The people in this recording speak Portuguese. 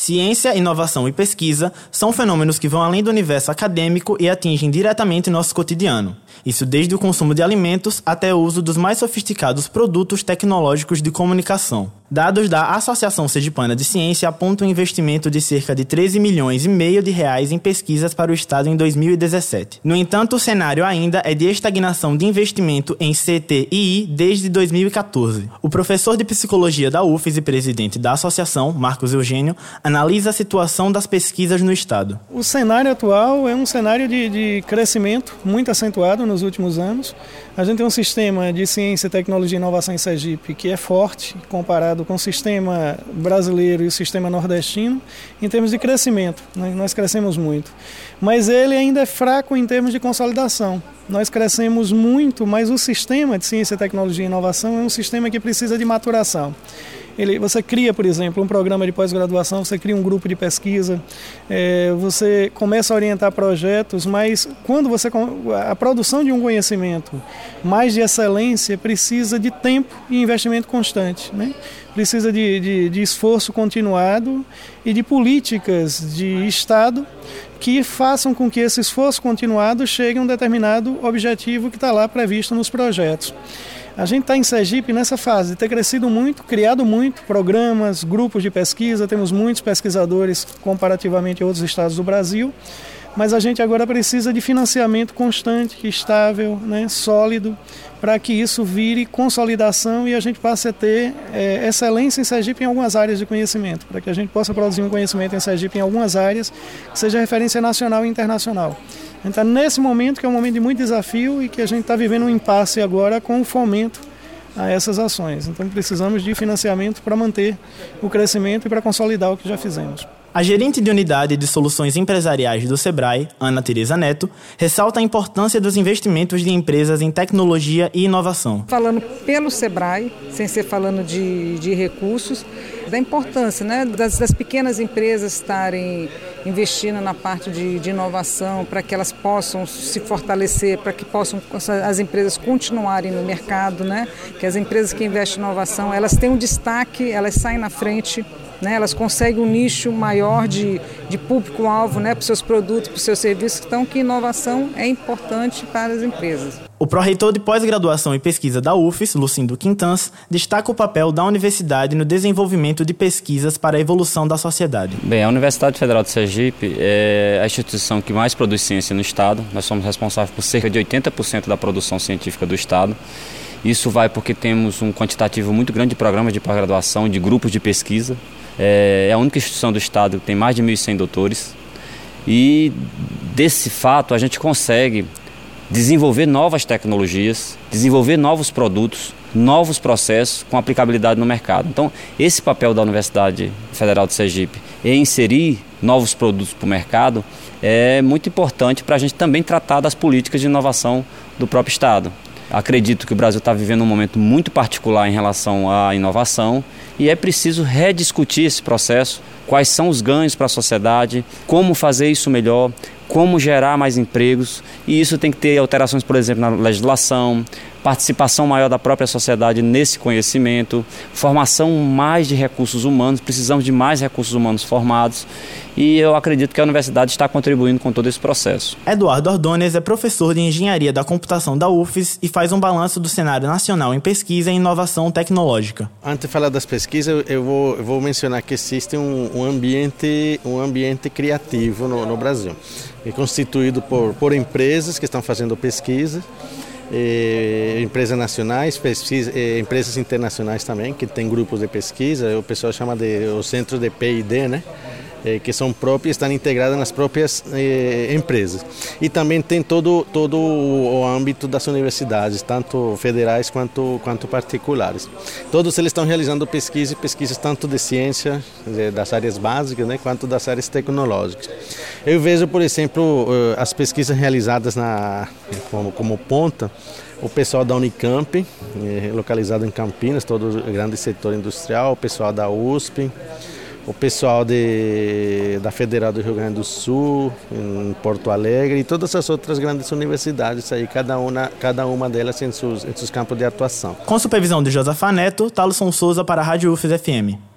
Ciência, inovação e pesquisa são fenômenos que vão além do universo acadêmico e atingem diretamente nosso cotidiano. Isso desde o consumo de alimentos até o uso dos mais sofisticados produtos tecnológicos de comunicação. Dados da Associação Sergipana de Ciência apontam um investimento de cerca de 13,5 milhões de reais em pesquisas para o Estado em 2017. No entanto, o cenário ainda é de estagnação de investimento em CTII desde 2014. O professor de Psicologia da UFES e presidente da associação, Marcos Eugênio, analisa a situação das pesquisas no Estado. O cenário atual é um cenário de crescimento muito acentuado nos últimos anos. A gente tem um sistema de ciência, tecnologia e inovação em Sergipe que é forte comparado com o sistema brasileiro e o sistema nordestino em termos de crescimento. Nós crescemos muito. Mas ele ainda é fraco em termos de consolidação. Nós crescemos muito, mas o sistema de ciência, tecnologia e inovação é um sistema que precisa de maturação. Você cria, por exemplo, um programa de pós-graduação, você cria um grupo de pesquisa, você começa a orientar projetos, mas quando a produção de um conhecimento mais de excelência precisa de tempo e investimento constante, né? Precisa de esforço continuado e de políticas de Estado que façam com que esse esforço continuado chegue a um determinado objetivo que está lá previsto nos projetos. A gente está em Sergipe nessa fase de ter crescido muito, criado muito programas, grupos de pesquisa, temos muitos pesquisadores comparativamente a outros estados do Brasil, mas a gente agora precisa de financiamento constante, estável, né, sólido, para que isso vire consolidação e a gente passe a ter excelência em Sergipe em algumas áreas de conhecimento, para que a gente possa produzir um conhecimento em Sergipe em algumas áreas que seja referência nacional e internacional. A gente está nesse momento que é um momento de muito desafio e que a gente está vivendo um impasse agora com o fomento a essas ações. Então precisamos de financiamento para manter o crescimento e para consolidar o que já fizemos. A gerente de unidade de soluções empresariais do Sebrae, Ana Teresa Neto, ressalta a importância dos investimentos de empresas em tecnologia e inovação. Falando pelo Sebrae, sem ser falando de recursos, da importância, né, das pequenas empresas estarem investindo na parte de inovação para que elas possam se fortalecer, para que possam as empresas continuarem no mercado, né, que as empresas que investem em inovação, elas têm um destaque, elas saem na frente, né, elas conseguem um nicho maior de público-alvo, né, para os seus produtos, para os seus serviços, então que inovação é importante para as empresas. O pró-reitor de pós-graduação e pesquisa da UFES, Lucindo Quintans, destaca o papel da universidade no desenvolvimento de pesquisas para a evolução da sociedade. Bem, a Universidade Federal de Sergipe é a instituição que mais produz ciência no Estado. Nós somos responsáveis por cerca de 80% da produção científica do Estado. Isso vai porque temos um quantitativo muito grande de programas de pós-graduação, de grupos de pesquisa. É a única instituição do Estado que tem mais de 1.100 doutores. E desse fato a gente consegue desenvolver novas tecnologias, desenvolver novos produtos, novos processos com aplicabilidade no mercado. Então, esse papel da Universidade Federal de Sergipe em inserir novos produtos para o mercado é muito importante para a gente também tratar das políticas de inovação do próprio Estado. Acredito que o Brasil está vivendo um momento muito particular em relação à inovação e é preciso rediscutir esse processo, quais são os ganhos para a sociedade, como fazer isso melhor, como gerar mais empregos, e isso tem que ter alterações, por exemplo, na legislação, participação maior da própria sociedade nesse conhecimento, formação mais de recursos humanos, precisamos de mais recursos humanos formados, e eu acredito que a universidade está contribuindo com todo esse processo. Eduardo Ordonez é professor de Engenharia da Computação da UFES e faz um balanço do cenário nacional em pesquisa e inovação tecnológica. Antes de falar das pesquisas, eu vou mencionar que existe um ambiente criativo no Brasil, é constituído por empresas que estão fazendo pesquisa, empresas nacionais, empresas internacionais também, que tem grupos de pesquisa, o pessoal chama de os centros de P&D, né? Que são próprias, estão integradas nas próprias empresas. E também tem todo o âmbito das universidades, tanto federais quanto particulares. Todos eles estão realizando pesquisas tanto de ciência, das áreas básicas, né, quanto das áreas tecnológicas. Eu vejo, por exemplo, as pesquisas realizadas como ponta, o pessoal da Unicamp, localizado em Campinas, todo o grande setor industrial, o pessoal da USP, o pessoal da Federal do Rio Grande do Sul, em Porto Alegre, e todas as outras grandes universidades, aí, cada uma delas em seus campos de atuação. Com supervisão de Josafa Neto, Thaleson Souza para a Rádio UFES FM.